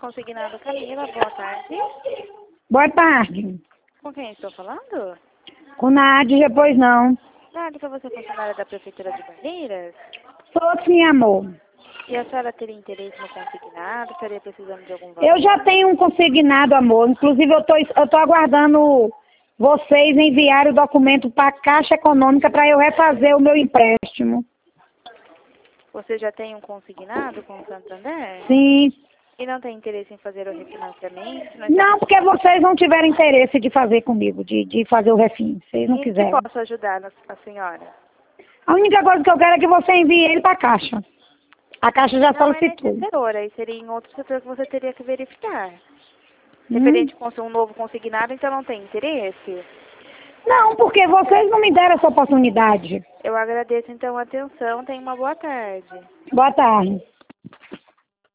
consignado Camila, boa tarde. Boa tarde. Com quem estou falando? Com Nádia, depois não. Nádia, você é funcionária da Prefeitura de Barreiras? Sou sim, amor. E a senhora teria interesse no consignado? Estaria precisando de algum valor? Eu já tenho um consignado, amor. Inclusive, eu tô aguardando vocês enviarem o documento para a Caixa Econômica para eu refazer o meu empréstimo. Você já tem um consignado com o Santander? Sim. E não tem interesse em fazer o refinanciamento? Não, porque vocês não tiveram interesse de fazer comigo, de fazer o refim. Vocês não E que quiseram. posso ajudar a senhora? A única coisa que eu quero é que você envie ele para a Caixa. A Caixa já Não é solicitou. nesse setor, aí seria em outro setor que você teria que verificar. Referente com um novo consignado, então não tem interesse? Não, porque vocês não me deram essa oportunidade. Eu agradeço então a atenção, tenha uma boa tarde. Boa tarde.